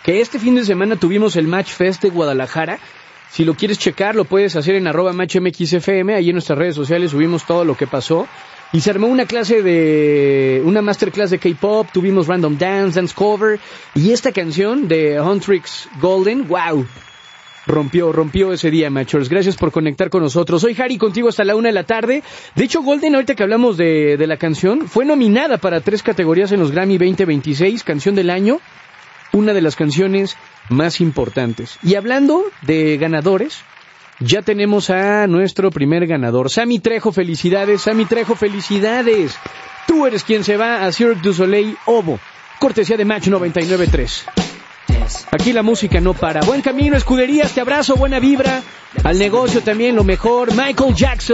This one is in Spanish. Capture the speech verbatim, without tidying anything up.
que este fin de semana tuvimos el Match Fest de Guadalajara. Si lo quieres checar, lo puedes hacer en arroba matchmxfm, ahí en nuestras redes sociales subimos todo lo que pasó. Y se armó una clase de, una masterclass de K-pop, tuvimos Random Dance, Dance Cover, y esta canción de Huntrix Golden, wow, rompió, rompió ese día, Machos. Gracias por conectar con nosotros. Soy Harry, contigo hasta la una de la tarde. De hecho, Golden, ahorita que hablamos de, de la canción, fue nominada para tres categorías en los Grammy veinte veintiséis, Canción del Año, una de las canciones más importantes. Y hablando de ganadores, ya tenemos a nuestro primer ganador, Sammy Trejo. Felicidades, Sammy Trejo, felicidades. Tú eres quien se va a Cirque du Soleil Ovo, cortesía de Match noventa y nueve punto tres. Aquí la música no para. Buen camino, escuderías, te abrazo, buena vibra. Al negocio también lo mejor. Michael Jackson.